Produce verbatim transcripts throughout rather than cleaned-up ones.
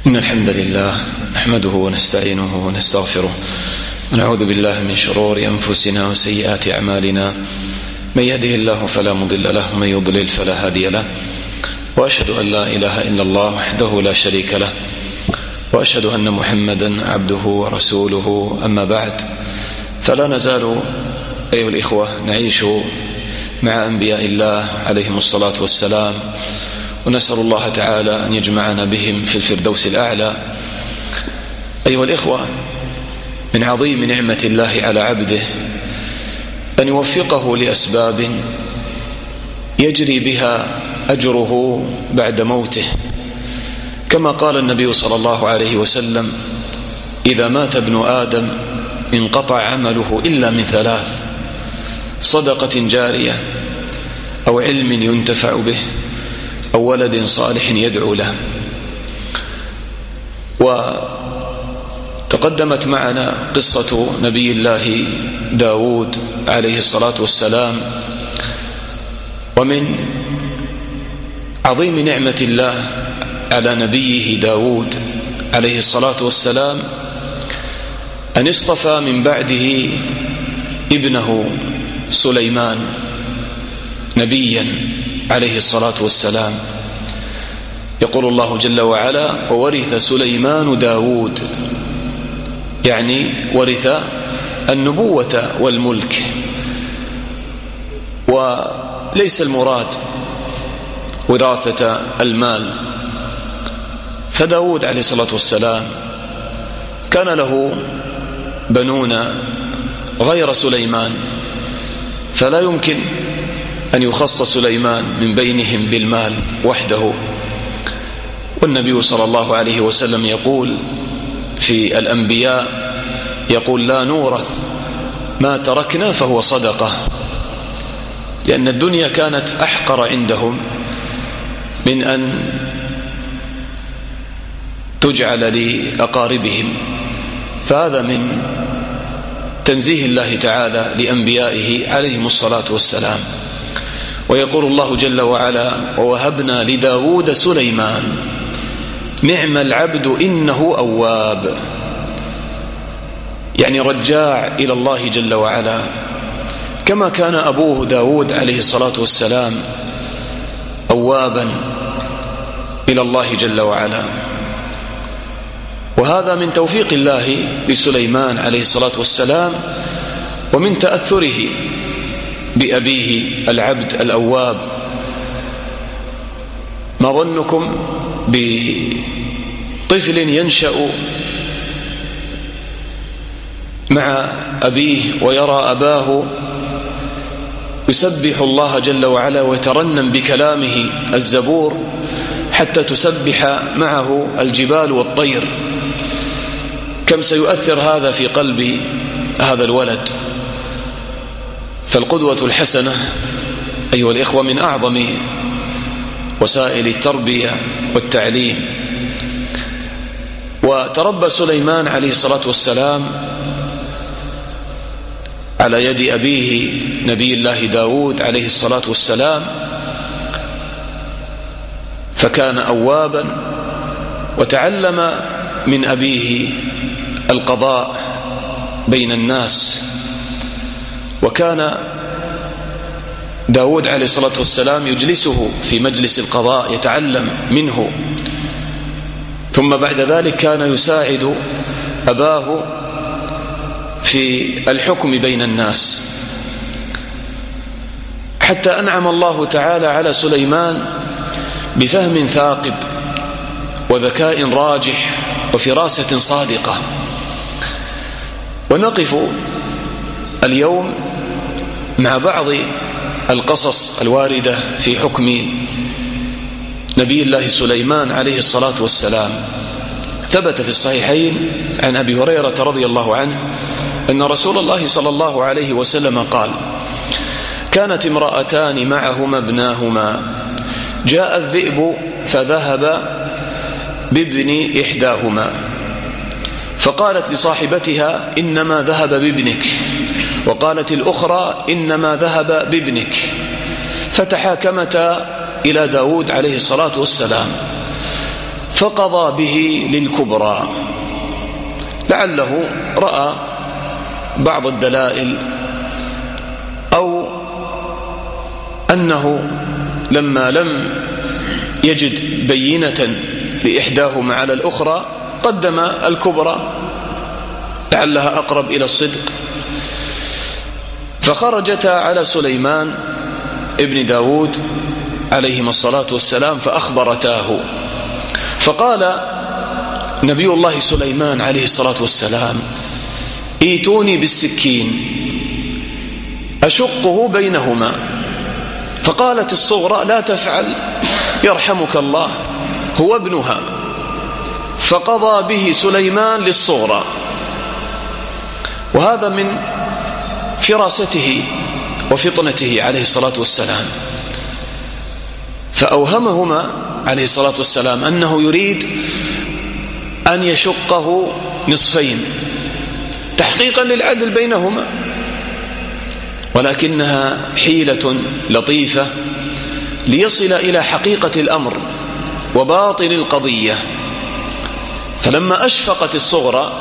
إن الحمد لله نحمده ونستعينه ونستغفره ونعوذ بالله من شرور أنفسنا وسيئات أعمالنا. من يهده الله فلا مضل له ومن يضلل فلا هادي له، وأشهد أن لا إله إلا الله وحده لا شريك له، وأشهد أن محمدا عبده ورسوله. أما بعد، فلا نزال أيها الإخوة نعيش مع أنبياء الله عليهم الصلاة والسلام، ونسأل الله تعالى أن يجمعنا بهم في الفردوس الأعلى. أيها الإخوة، من عظيم نعمة الله على عبده أن يوفقه لأسباب يجري بها أجره بعد موته، كما قال النبي صلى الله عليه وسلم: إذا مات ابن آدم انقطع عمله إلا من ثلاث: صدقة جارية، أو علم ينتفع به، أو ولد صالح يدعو له. وتقدمت معنا قصة نبي الله داود عليه الصلاة والسلام. ومن عظيم نعمة الله على نبيه داود عليه الصلاة والسلام أن اصطفى من بعده ابنه سليمان نبيا عليه الصلاة والسلام. يقول الله جل وعلا: وورث سليمان داود، يعني ورث النبوة والملك. وليس المراد وراثة المال، فداود عليه الصلاة والسلام كان له بنون غير سليمان، فلا يمكن أن يخص سليمان من بينهم بالمال وحده. والنبي صلى الله عليه وسلم يقول في الأنبياء، يقول: لا نورث ما تركنا فهو صدقة، لأن الدنيا كانت أحقر عندهم من أن تجعل لأقاربهم. فهذا من تنزيه الله تعالى لأنبيائه عليهم الصلاة والسلام. ويقول الله جل وعلا: ووهبنا لداود سليمان نعم العبد إنه أواب، يعني رجاع إلى الله جل وعلا، كما كان أبوه داود عليه الصلاة والسلام أوابا إلى الله جل وعلا. وهذا من توفيق الله لسليمان عليه الصلاة والسلام، ومن تأثره بأبيه العبد الأواب. ما ظنكم بطفل ينشأ مع أبيه ويرى أباه يسبح الله جل وعلا ويترنم بكلامه الزبور حتى تسبح معه الجبال والطير؟ كم سيؤثر هذا في قلب هذا الولد؟ فالقدوة الحسنة أيها الإخوة من أعظم وسائل التربية والتعليم. وتربى سليمان عليه الصلاة والسلام على يد أبيه نبي الله داود عليه الصلاة والسلام، فكان أوابا، وتعلم من أبيه القضاء بين الناس. وكان داود عليه الصلاة والسلام يجلسه في مجلس القضاء يتعلم منه، ثم بعد ذلك كان يساعد أباه في الحكم بين الناس، حتى أنعم الله تعالى على سليمان بفهم ثاقب وذكاء راجح وفراسة صادقة. ونقف اليوم مع بعض القصص الواردة في حكم نبي الله سليمان عليه الصلاة والسلام. ثبت في الصحيحين عن أبي هريرة رضي الله عنه أن رسول الله صلى الله عليه وسلم قال: كانت امرأتان معهما ابناهما، جاء الذئب فذهب بابن إحداهما، فقالت لصاحبتها: إنما ذهب بابنك، وقالت الأخرى: إنما ذهب بابنك. فتحاكمتا إلى داود عليه الصلاة والسلام، فقضى به للكبرى، لعله رأى بعض الدلائل أو أنه لما لم يجد بينة لإحداهما على الأخرى قدم الكبرى لعلها أقرب إلى الصدق. فخرجتا على سليمان ابن داود عليهما الصلاة والسلام فأخبرتاه، فقال نبي الله سليمان عليه الصلاة والسلام: ائتوني بالسكين أشقه بينهما. فقالت الصغرى: لا تفعل يرحمك الله، هو ابنها. فقضى به سليمان للصغرى، وهذا من فراسته وفطنته عليه الصلاة والسلام. فأوهمهما عليه الصلاة والسلام أنه يريد أن يشقه نصفين تحقيقا للعدل بينهما، ولكنها حيلة لطيفة ليصل إلى حقيقة الأمر وباطل القضية. فلما أشفقت الصغرى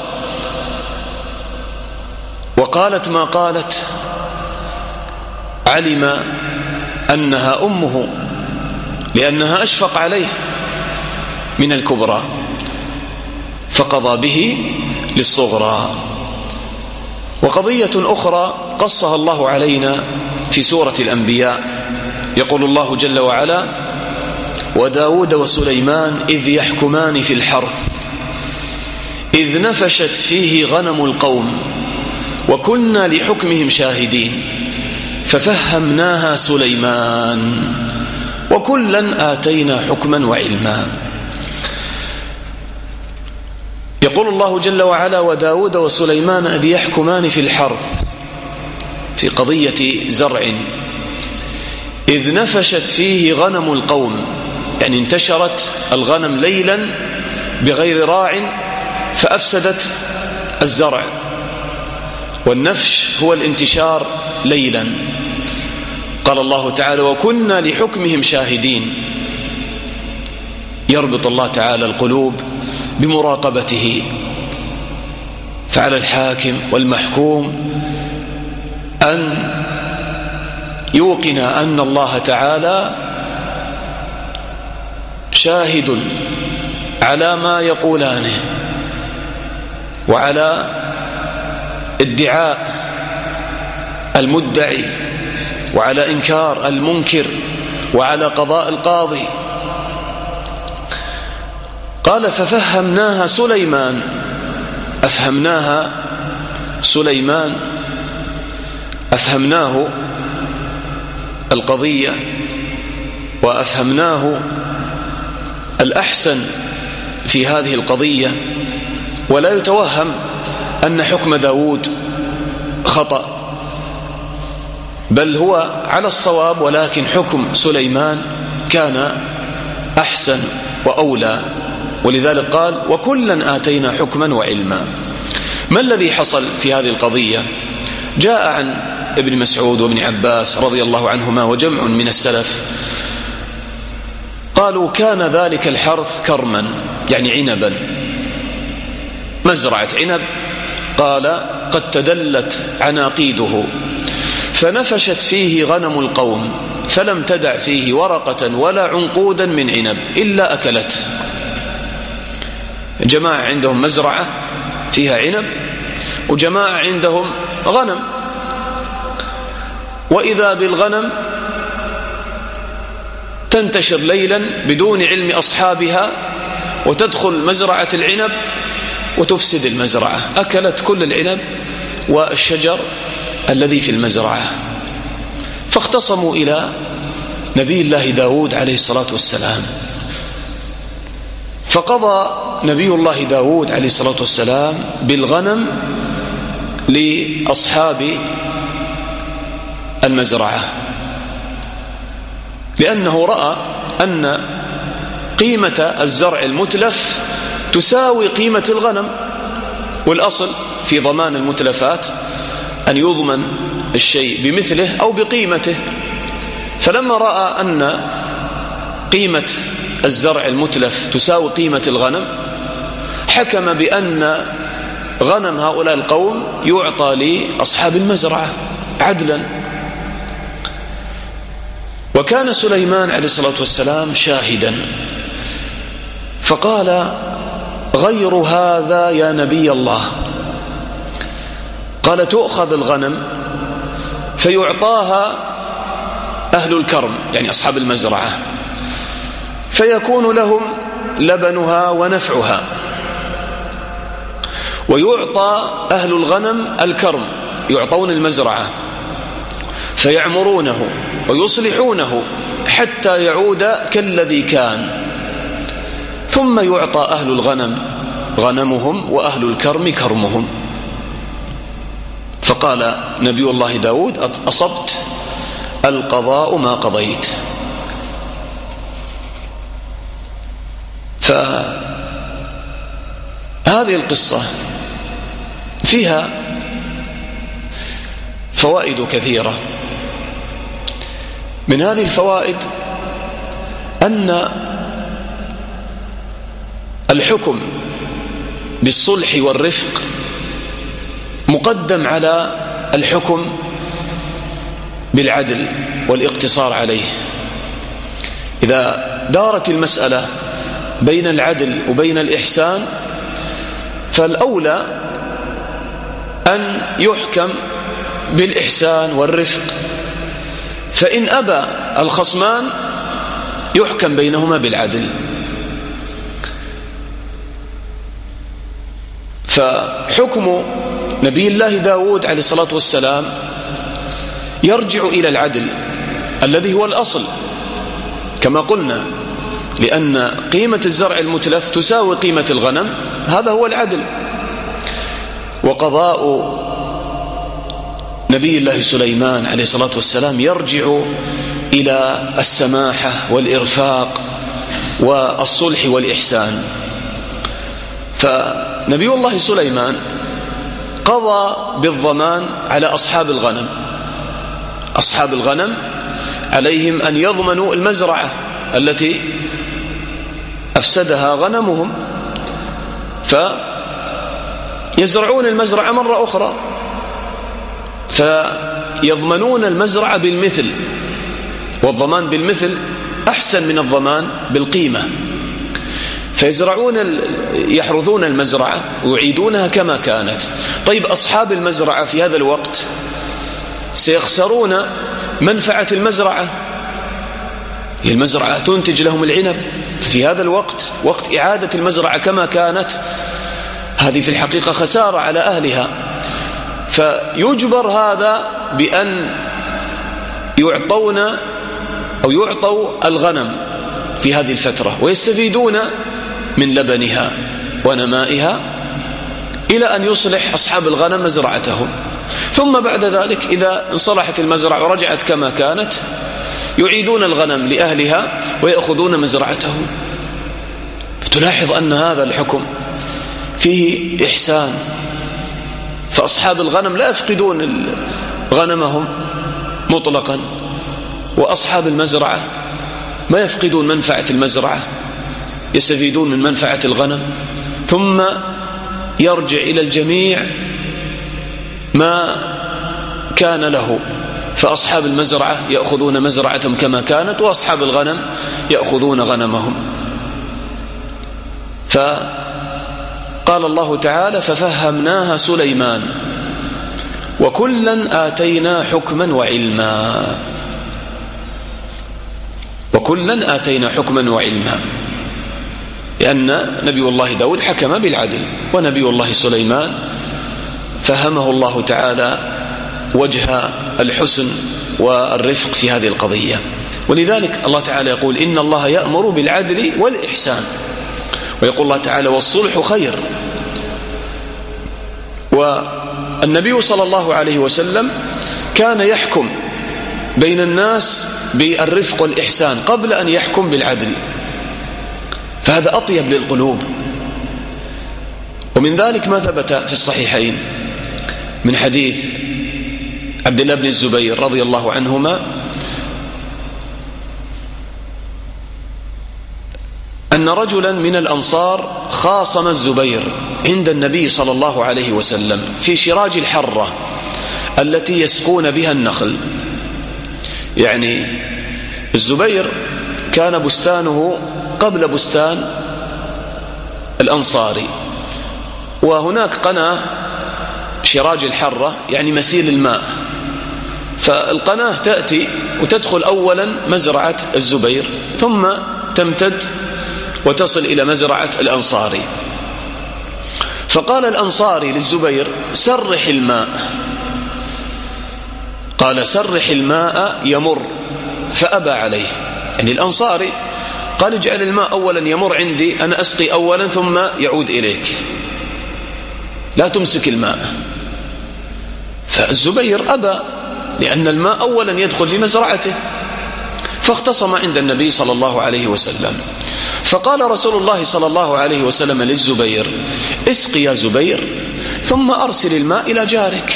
وقالت ما قالت علم أنها أمه، لأنها أشفق عليه من الكبرى، فقضى به للصغرى. وقضية أخرى قصها الله علينا في سورة الأنبياء، يقول الله جل وعلا: وداود وسليمان إذ يحكمان في الحرث إذ نفشت فيه غنم القوم وكنا لحكمهم شاهدين ففهمناها سليمان وكلا آتينا حكما وعلما. يقول الله جل وعلا: وداود وسليمان إذ يحكمان في الحرث، في قضية زرع، إذ نفشت فيه غنم القوم، يعني انتشرت الغنم ليلا بغير راع فأفسدت الزرع، والنفش هو الانتشار ليلا. قال الله تعالى: وكنا لحكمهم شاهدين. يربط الله تعالى القلوب بمراقبته، فعلى الحاكم والمحكوم أن يوقن أن الله تعالى شاهد على ما يقولانه وعلى ادعاء المدعي وعلى إنكار المنكر وعلى قضاء القاضي. قال: ففهمناها سليمان، أفهمناها سليمان، أفهمناه القضية وأفهمناه الأحسن في هذه القضية. ولا يتوهم أن حكم داود خطأ، بل هو على الصواب، ولكن حكم سليمان كان أحسن وأولى، ولذلك قال: وكلا آتينا حكما وعلما. ما الذي حصل في هذه القضية؟ جاء عن ابن مسعود وابن عباس رضي الله عنهما وجمع من السلف قالوا: كان ذلك الحرث كرما، يعني عنبا، مزرعة عنب. قال: قد تدلت عناقيده فنفشت فيه غنم القوم فلم تدع فيه ورقة ولا عنقودا من عنب إلا أكلته. جماعة عندهم مزرعة فيها عنب، وجماعة عندهم غنم، وإذا بالغنم تنتشر ليلا بدون علم أصحابها وتدخل مزرعة العنب وتفسد المزرعة، أكلت كل العنب والشجر الذي في المزرعة. فاختصموا إلى نبي الله داود عليه الصلاة والسلام، فقضى نبي الله داود عليه الصلاة والسلام بالغنم لأصحاب المزرعة، لأنه رأى أن قيمة الزرع المتلف تساوي قيمة الغنم، والأصل في ضمان المتلفات أن يضمن الشيء بمثله أو بقيمته. فلما رأى أن قيمة الزرع المتلف تساوي قيمة الغنم، حكم بأن غنم هؤلاء القوم يعطى لأصحاب المزرعة عدلا. وكان سليمان عليه الصلاة والسلام شاهدا، فقال: غير هذا يا نبي الله. قال: تؤخذ الغنم فيعطاها أهل الكرم، يعني أصحاب المزرعة، فيكون لهم لبنها ونفعها، ويعطى أهل الغنم الكرم، يعطون المزرعة فيعمرونه ويصلحونه حتى يعود كالذي كان، ثم يعطى أهل الغنم غنمهم وأهل الكرم كرمهم. فقال نبي الله داود: أصبت، القضاء ما قضيت. فهذه القصة فيها فوائد كثيرة. من هذه الفوائد أن الحكم بالصلح والرفق مقدم على الحكم بالعدل والاقتصار عليه. إذا دارت المسألة بين العدل وبين الإحسان، فالأولى أن يحكم بالإحسان والرفق، فإن أبى الخصمان يحكم بينهما بالعدل. فحكم نبي الله داود عليه الصلاة والسلام يرجع إلى العدل الذي هو الأصل كما قلنا، لأن قيمة الزرع المتلف تساوي قيمة الغنم، هذا هو العدل. وقضاء نبي الله سليمان عليه الصلاة والسلام يرجع إلى السماحة والإرفاق والصلح والإحسان. فنبي الله سليمان قضى بالضمان على أصحاب الغنم. أصحاب الغنم عليهم أن يضمنوا المزرعة التي أفسدها غنمهم، فيزرعون المزرعة مرة أخرى، فيضمنون المزرعة بالمثل، والضمان بالمثل أحسن من الضمان بالقيمة. فيزرعون يحرثون المزرعة ويعيدونها كما كانت. طيب أصحاب المزرعة في هذا الوقت سيخسرون منفعة المزرعة، المزرعة تنتج لهم العنب، في هذا الوقت وقت إعادة المزرعة كما كانت، هذه في الحقيقة خسارة على أهلها. فيجبر هذا بأن يعطون أو يعطوا الغنم في هذه الفترة ويستفيدون من لبنها ونمائها إلى أن يصلح أصحاب الغنم مزرعتهم. ثم بعد ذلك إذا انصلحت المزرعة ورجعت كما كانت يعيدون الغنم لأهلها ويأخذون مزرعتهم. فتلاحظ أن هذا الحكم فيه إحسان، فأصحاب الغنم لا يفقدون غنمهم مطلقا، وأصحاب المزرعة ما يفقدون منفعة المزرعة، يستفيدون من منفعة الغنم. ثم يرجع إلى الجميع ما كان له، فأصحاب المزرعة يأخذون مزرعتهم كما كانت، وأصحاب الغنم يأخذون غنمهم. فقال الله تعالى: ففهمناها سليمان وكلا آتينا حكما وعلما. وكلا آتينا حكما وعلما، لأن نبي الله داود حكم بالعدل، ونبي الله سليمان فهمه الله تعالى وجه الحسن والرفق في هذه القضية. ولذلك الله تعالى يقول: إن الله يأمر بالعدل والإحسان، ويقول الله تعالى: والصلح خير. والنبي صلى الله عليه وسلم كان يحكم بين الناس بالرفق والإحسان قبل أن يحكم بالعدل، فهذا أطيب للقلوب. ومن ذلك ما ثبت في الصحيحين من حديث عبد الله بن الزبير رضي الله عنهما أن رجلا من الأنصار خاصم الزبير عند النبي صلى الله عليه وسلم في شراج الحرة التي يسقون بها النخل. يعني الزبير كان بستانه قبل بستان الأنصاري، وهناك قناة شراج الحرة يعني مسيل الماء، فالقناة تأتي وتدخل أولا مزرعة الزبير ثم تمتد وتصل إلى مزرعة الأنصاري. فقال الأنصاري للزبير سرح الماء، قال سرح الماء يمر، فأبى عليه. يعني الأنصاري قال اجعل الماء أولا يمر عندي، أنا أسقي أولا ثم يعود إليك، لا تمسك الماء. فالزبير أبى لأن الماء أولا يدخل في مزرعته، فاختصم عند النبي صلى الله عليه وسلم. فقال رسول الله صلى الله عليه وسلم للزبير اسقي يا زبير ثم أرسل الماء إلى جارك.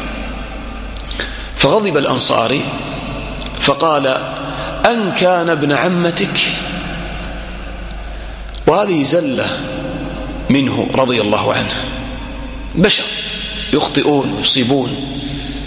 فغضب الأنصاري فقال أن كان ابن عمتك. وهذه زلة منه رضي الله عنه، بشر يخطئون ويصيبون.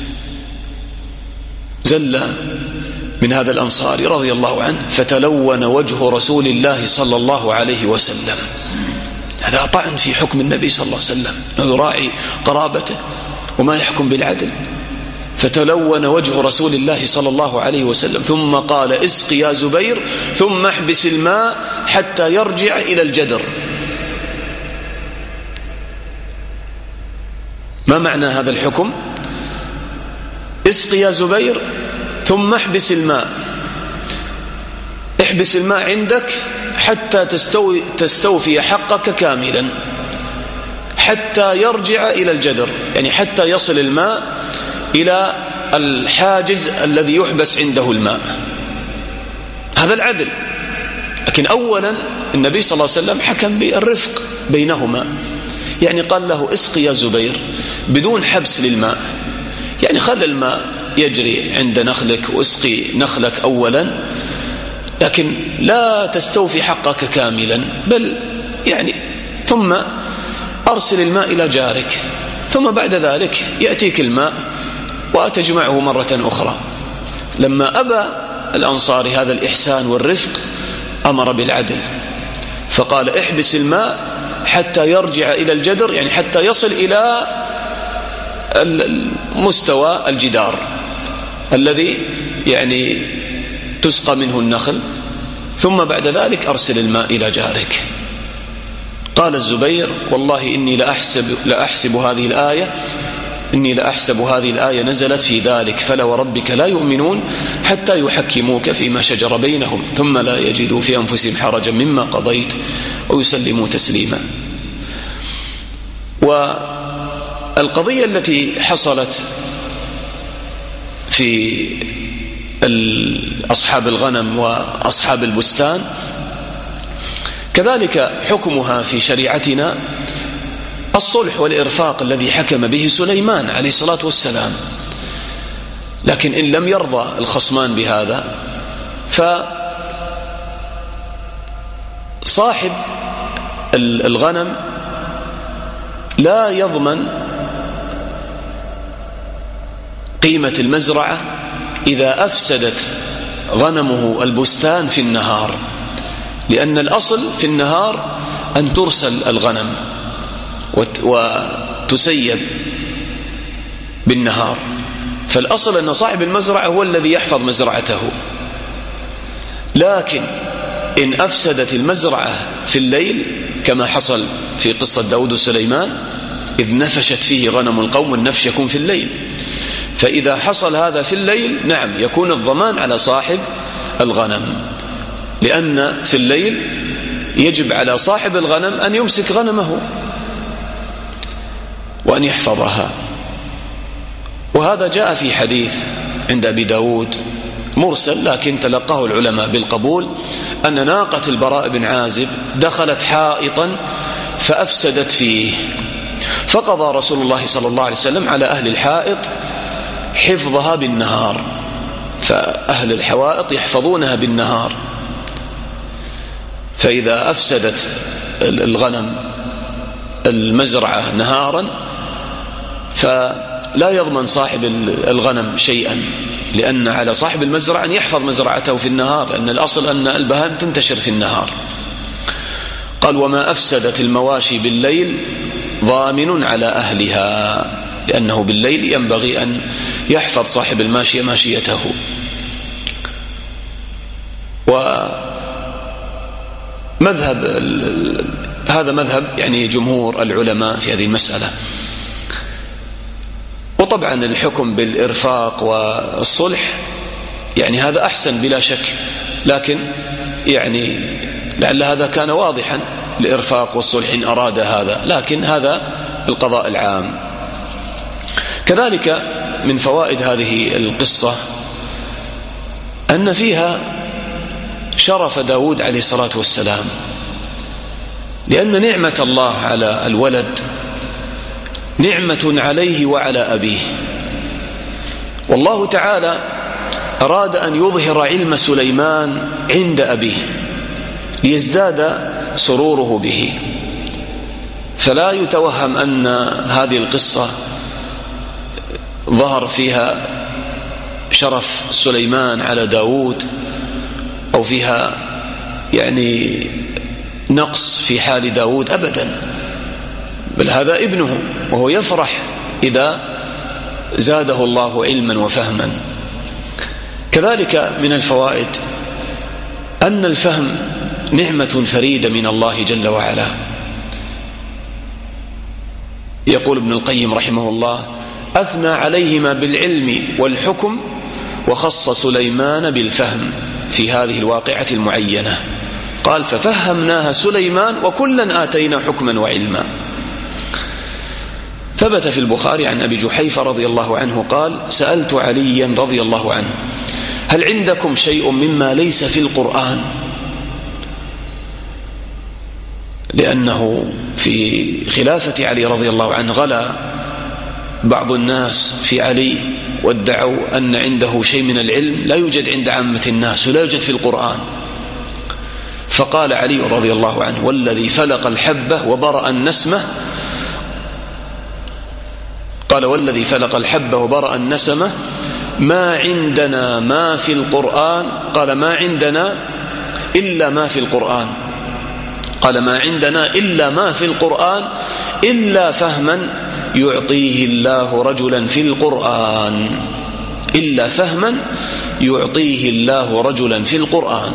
زلة من هذا الأنصاري رضي الله عنه، فتلون وجه رسول الله صلى الله عليه وسلم. هذا طعن في حكم النبي صلى الله عليه وسلم، أنه يراعي قرابته وما يحكم بالعدل. فتلون وجه رسول الله صلى الله عليه وسلم ثم قال اسقي يا زبير ثم احبس الماء حتى يرجع إلى الجدر. ما معنى هذا الحكم؟ اسقي يا زبير ثم احبس الماء، احبس الماء عندك حتى تستوي تستوفي حقك كاملا، حتى يرجع إلى الجدر، يعني حتى يصل الماء إلى الحاجز الذي يحبس عنده الماء. هذا العدل. لكن أولا النبي صلى الله عليه وسلم حكم بالرفق بينهما، يعني قال له اسقي يا زبير بدون حبس للماء، يعني خلي الماء يجري عند نخلك واسقي نخلك أولا، لكن لا تستوفي حقك كاملا، بل يعني ثم أرسل الماء إلى جارك، ثم بعد ذلك يأتيك الماء وأتجمعه مرة أخرى. لما أبى الأنصاري هذا الإحسان والرفق أمر بالعدل، فقال احبس الماء حتى يرجع إلى الجدر، يعني حتى يصل إلى مستوى الجدار الذي يعني تسقى منه النخل، ثم بعد ذلك أرسل الماء إلى جارك. قال الزبير والله إني لأحسب, لأحسب هذه الآية إني لأحسب هذه الآية نزلت في ذلك فلا وربك لا يؤمنون حتى يحكموك فيما شجر بينهم ثم لا يجدوا في أنفسهم حرجا مما قضيت ويسلموا تسليما. والقضية التي حصلت في أصحاب الغنم وأصحاب البستان كذلك حكمها في شريعتنا الصلح والإرفاق الذي حكم به سليمان عليه الصلاة والسلام. لكن إن لم يرضى الخصمان بهذا فصاحب الغنم لا يضمن قيمة المزرعة إذا أفسدت غنمه البستان في النهار، لأن الأصل في النهار أن ترسل الغنم وتسيب بالنهار، فالأصل أن صاحب المزرعة هو الذي يحفظ مزرعته. لكن إن أفسدت المزرعة في الليل كما حصل في قصة داود وسليمان إذ نفشت فيه غنم القوم، والنفش يكون في الليل، فإذا حصل هذا في الليل نعم يكون الضمان على صاحب الغنم، لأن في الليل يجب على صاحب الغنم أن يمسك غنمه وأن يحفظها. وهذا جاء في حديث عند أبي داود مرسل لكن تلقاه العلماء بالقبول، أن ناقة البراء بن عازب دخلت حائطا فأفسدت فيه، فقضى رسول الله صلى الله عليه وسلم على أهل الحائط حفظها بالنهار، فأهل الحوائط يحفظونها بالنهار. فإذا أفسدت الغنم المزرعة نهارا فلا يضمن صاحب الغنم شيئا، لأن على صاحب المزرعة أن يحفظ مزرعته في النهار، لأن الأصل أن البهائم تنتشر في النهار. قال وما أفسدت المواشي بالليل ضامن على أهلها، لأنه بالليل ينبغي أن يحفظ صاحب الماشية ماشيته. ومذهب هذا مذهب يعني جمهور العلماء في هذه المسألة. وطبعا الحكم بالإرفاق والصلح يعني هذا أحسن بلا شك، لكن يعني لعل هذا كان واضحا، الإرفاق والصلح إن أراد هذا، لكن هذا القضاء العام. كذلك من فوائد هذه القصة أن فيها شرف داود عليه الصلاة والسلام، لأن نعمة الله على الولد نعمة عليه وعلى أبيه. والله تعالى أراد أن يظهر علم سليمان عند أبيه ليزداد سروره به، فلا يتوهم أن هذه القصة ظهر فيها شرف سليمان على داود أو فيها يعني نقص في حال داود أبدا، بل هذا ابنه وهو يفرح إذا زاده الله علما وفهما. كذلك من الفوائد أن الفهم نعمة فريدة من الله جل وعلا. يقول ابن القيم رحمه الله أثنى عليهما بالعلم والحكم وخص سليمان بالفهم في هذه الواقعة المعينة. قال ففهمناها سليمان وكلا آتينا حكما وعلما. ثبت في البخاري عن أبي جحيفة رضي الله عنه قال سألت عليا رضي الله عنه هل عندكم شيء مما ليس في القرآن؟ لأنه في خلافة علي رضي الله عنه غلا بعض الناس في علي وادعوا أن عنده شيء من العلم لا يوجد عند عامة الناس ولا يوجد في القرآن. فقال علي رضي الله عنه والذي فلق الحبة وبرأ النسمة قال والذي فلق الحبة وبرأ النسمة ما عندنا ما في القرآن قال ما عندنا إلا ما في القرآن قال ما عندنا إلا ما في القرآن إلا فهما يعطيه الله رجلا في القرآن إلا فهما يعطيه الله رجلا في القرآن.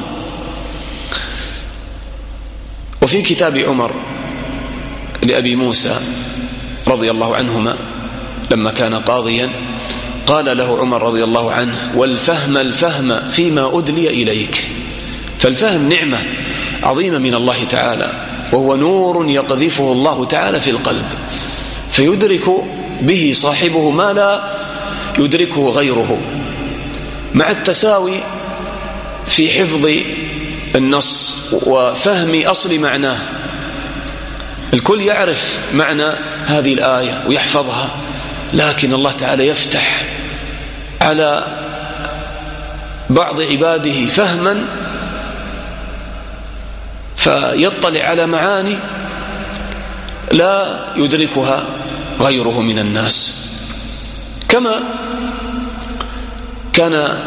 وفي كتاب عمر لأبي موسى رضي الله عنهما لما كان قاضيا قال له عمر رضي الله عنه والفهم الفهم فيما أدلي إليك. فالفهم نعمة عظيمة من الله تعالى، وهو نور يقذفه الله تعالى في القلب فيدرك به صاحبه ما لا يدركه غيره، مع التساوي في حفظ النص وفهم أصل معناه. الكل يعرف معنى هذه الآية ويحفظها، لكن الله تعالى يفتح على بعض عباده فهما فيطلع على معاني لا يدركها غيره من الناس. كما كان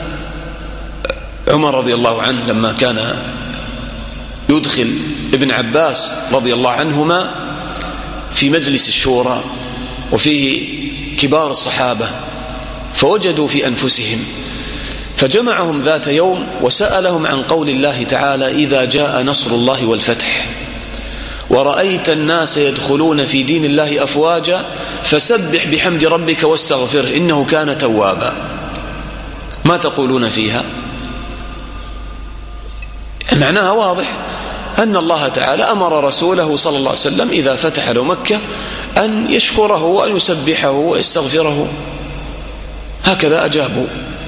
عمر رضي الله عنه لما كان يدخل ابن عباس رضي الله عنهما في مجلس الشورى وفيه كبار الصحابة فوجدوا في أنفسهم فجمعهم ذات يوم وسألهم عن قول الله تعالى إذا جاء نصر الله والفتح ورأيت الناس يدخلون في دين الله أفواجا فسبح بحمد ربك واستغفره إنه كان توابا. ما تقولون فيها؟ معناها واضح أن الله تعالى أمر رسوله صلى الله عليه وسلم إذا فتح له مكة أن يشكره وأن يسبحه ويستغفره. هكذا أجابوا.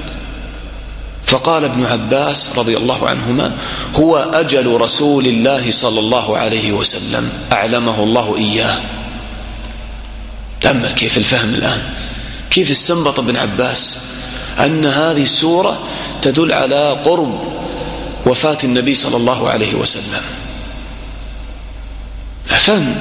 فقال ابن عباس رضي الله عنهما هو أجل رسول الله صلى الله عليه وسلم أعلمه الله إياه. أما كيف الفهم الآن، كيف استنبط ابن عباس أن هذه السورة تدل على قرب وفاة النبي صلى الله عليه وسلم. فهم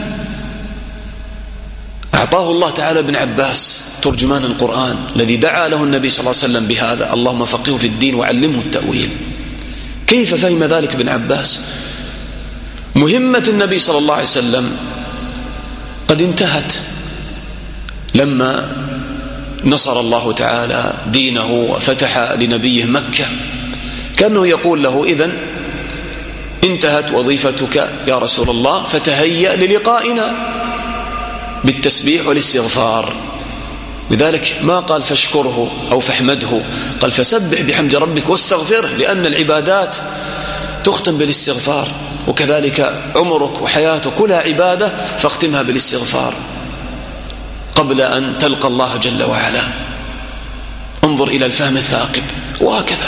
أعطاه الله تعالى ابن عباس ترجمان القرآن الذي دعا له النبي صلى الله عليه وسلم بهذا: اللهم فقهه في الدين وعلمه التأويل. كيف فهم ذلك ابن عباس؟ مهمة النبي صلى الله عليه وسلم قد انتهت لما نصر الله تعالى دينه وفتح لنبيه مكة. كأنه يقول له: إذن انتهت وظيفتك يا رسول الله، فتهيأ للقائنا بالتسبيح والاستغفار. لذلك ما قال فاشكره أو فاحمده، قال فسبح بحمد ربك واستغفره، لأن العبادات تختم بالاستغفار، وكذلك عمرك وحياتك كلها عبادة فاختمها بالاستغفار قبل أن تلقى الله جل وعلا. انظر إلى الفهم الثاقب. وهكذا.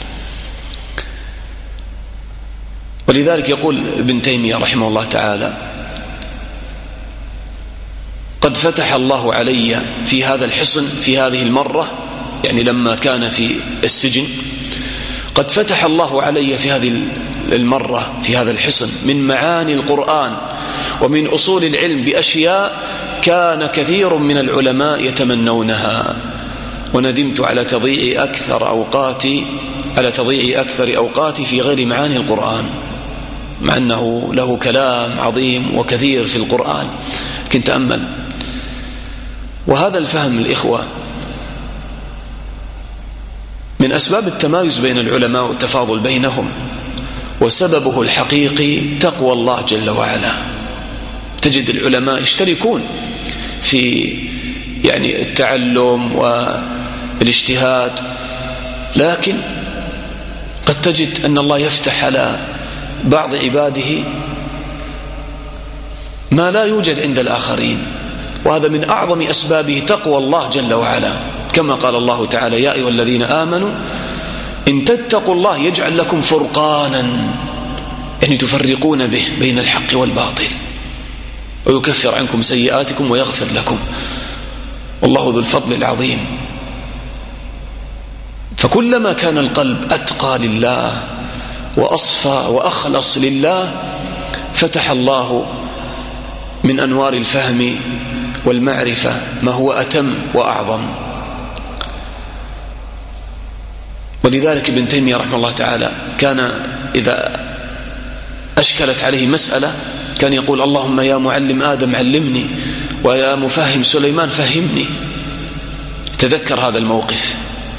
ولذلك يقول ابن تيمية رحمه الله تعالى: قد فتح الله علي في هذا الحصن في هذه المرة، يعني لما كان في السجن، قد فتح الله علي في هذه المرة في هذا الحصن من معاني القرآن ومن أصول العلم بأشياء كان كثير من العلماء يتمنونها، وندمت على تضييع أكثر أوقاتي على تضييع أكثر أوقاتي في غير معاني القرآن، مع أنه له كلام عظيم وكثير في القرآن. لكن تأمل. وهذا الفهم الإخوة من أسباب التمايز بين العلماء والتفاضل بينهم، وسببه الحقيقي تقوى الله جل وعلا. تجد العلماء يشتركون في يعني التعلم والاجتهاد، لكن قد تجد أن الله يفتح على بعض عباده ما لا يوجد عند الآخرين، وهذا من أعظم أسبابه تقوى الله جل وعلا، كما قال الله تعالى: يا أيها الذين آمنوا إن تتقوا الله يجعل لكم فرقانا، يعني تفرقون به بين الحق والباطل، ويكفر عنكم سيئاتكم ويغفر لكم، والله ذو الفضل العظيم. فكلما كان القلب أتقى لله وأصفى وأخلص لله، فتح الله من أنوار الفهم والمعرفة ما هو أتم وأعظم. ولذلك ابن تيمية رحمه الله تعالى كان إذا أشكلت عليه مسألة كان يقول: اللهم يا معلم آدم علمني، ويا مفهم سليمان فهمني. تذكر هذا الموقف.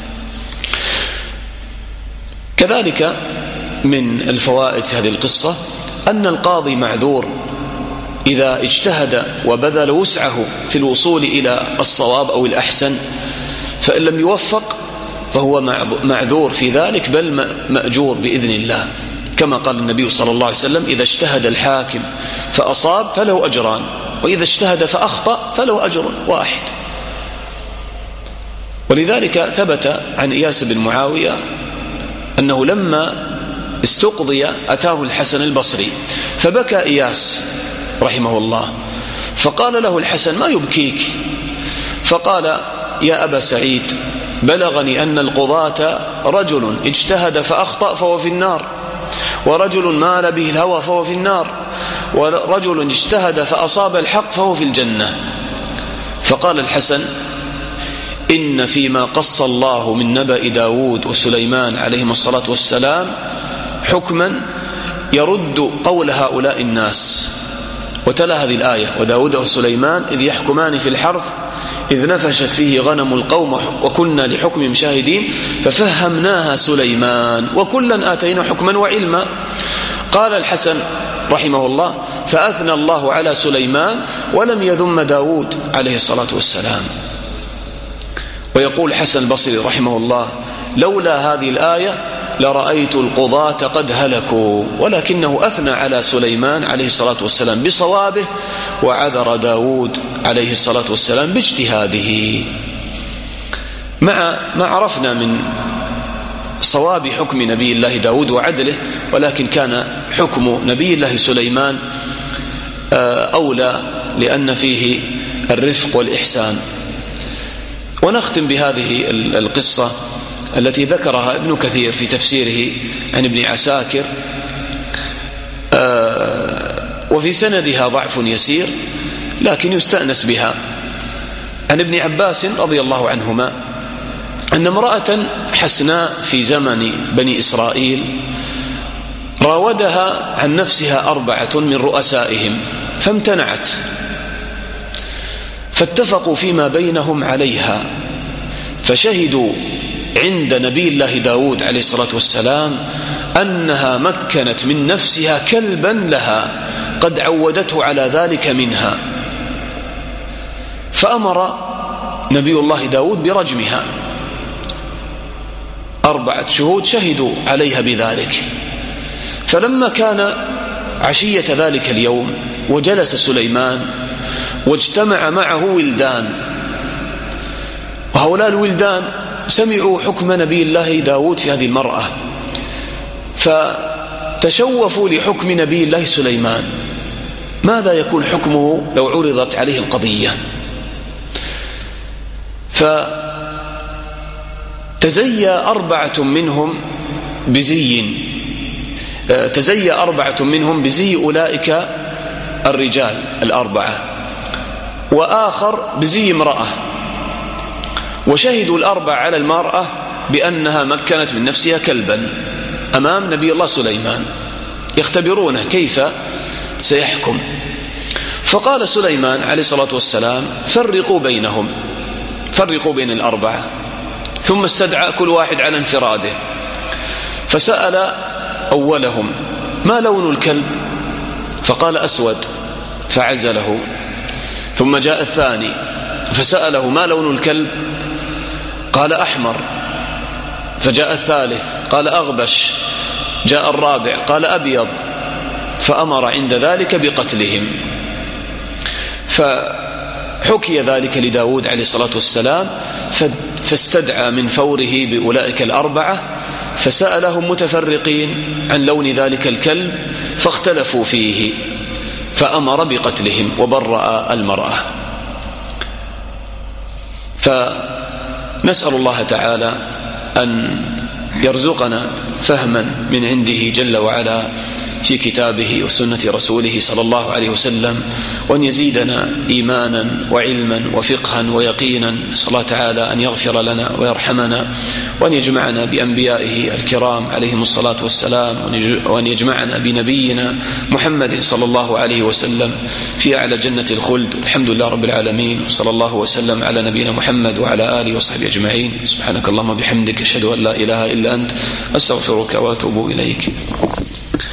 كذلك من الفوائد في هذه القصة أن القاضي معذور إذا اجتهد وبذل وسعه في الوصول إلى الصواب أو الأحسن، فإن لم يوفق فهو معذور في ذلك، بل مأجور بإذن الله، كما قال النبي صلى الله عليه وسلم: إذا اجتهد الحاكم فأصاب فله أجران، وإذا اجتهد فأخطأ فله أجر واحد. ولذلك ثبت عن إياس بن معاوية أنه لما استقضي أتاه الحسن البصري فبكى إياس رحمه الله، فقال له الحسن: ما يبكيك؟ فقال: يا أبا سعيد، بلغني أن القضاة رجل اجتهد فأخطأ فهو في النار، ورجل مال به الهوى فهو في النار، ورجل اجتهد فأصاب الحق فهو في الجنة. فقال الحسن: إن فيما قص الله من نبأ داود وسليمان عليهم الصلاة والسلام حكما يرد قول هؤلاء الناس. وتلا هذه الآية: وداود وسليمان إذ يحكمان في الحرث إذ نفشت فيه غنم القوم وكنا لحكمهم شاهدين ففهمناها سليمان وكلا آتينا حكما وعلما. قال الحسن رحمه الله: فأثنى الله على سليمان ولم يذم داود عليه الصلاة والسلام. ويقول حسن البصري رحمه الله: لولا هذه الآية لرأيت القضاة قد هلكوا، ولكنه أثنى على سليمان عليه الصلاة والسلام بصوابه، وعذر داود عليه الصلاة والسلام باجتهاده. مع ما عرفنا من صواب حكم نبي الله داود وعدله، ولكن كان حكم نبي الله سليمان أولى لأن فيه الرفق والإحسان. ونختم بهذه القصة التي ذكرها ابن كثير في تفسيره عن ابن عساكر، وفي سندها ضعف يسير لكن يستأنس بها، عن ابن عباس رضي الله عنهما أن امرأة حسناء في زمن بني إسرائيل راودها عن نفسها أربعة من رؤسائهم فامتنعت، فاتفقوا فيما بينهم عليها، فشهدوا عند نبي الله داود عليه الصلاة والسلام أنها مكنت من نفسها كلبا لها قد عودته على ذلك منها، فأمر نبي الله داود برجمها. أربعة شهود شهدوا عليها بذلك. فلما كان عشية ذلك اليوم وجلس سليمان واجتمع معه ولدان، وهؤلاء الولدان سمعوا حكم نبي الله داود في هذه المرأة، فتشوفوا لحكم نبي الله سليمان، ماذا يكون حكمه لو عرضت عليه القضية؟ فتزيى أربعة منهم بزي تزيى أربعة منهم بزي أولئك الرجال الأربعة، وآخر بزي امرأة، وشهدوا الأربعة على المرأة بأنها مكنت من نفسها كلبا أمام نبي الله سليمان، يختبرونه كيف سيحكم. فقال سليمان عليه الصلاة والسلام فرقوا بينهم، فرقوا بين الأربعة، ثم استدعى كل واحد على انفراده، فسأل أولهم ما لون الكلب؟ فقال أسود فعزله. ثم جاء الثاني فسأله ما لون الكلب؟ قال أحمر. فجاء الثالث قال أغبش. جاء الرابع قال أبيض، فأمر عند ذلك بقتلهم. فحكي ذلك لداود عليه الصلاة والسلام، فاستدعى من فوره بأولئك الأربعة فسألهم متفرقين عن لون ذلك الكلب، فاختلفوا فيه، فأمر بقتلهم وبرأ المرأة. فنسأل الله تعالى أن يرزقنا فهما من عنده جل وعلا في كتابه وسنة رسوله صلى الله عليه وسلم، وأن يزيدنا إيمانا وعلما وفقها ويقينا. نسأل الله تعالى أن يغفر لنا ويرحمنا، وأن يجمعنا بأنبيائه الكرام عليهم الصلاة والسلام، وأن يجمعنا بنبينا محمد صلى الله عليه وسلم في أعلى جنة الخلد. الحمد لله رب العالمين، صلى الله وسلم على نبينا محمد وعلى آله وصحبه أجمعين. سبحانك اللهم وبحمدك، أشهد أن لا إله إلا أنت، أستغفرك وأتوب إليك.